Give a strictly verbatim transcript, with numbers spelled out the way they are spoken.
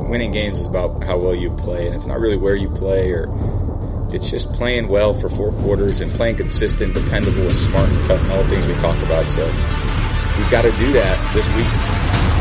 winning games is about how well you play, and it's not really where you play, or it's just playing well for four quarters and playing consistent, dependable, and smart and tough, and all the things we talk about. So we've got to do that this week.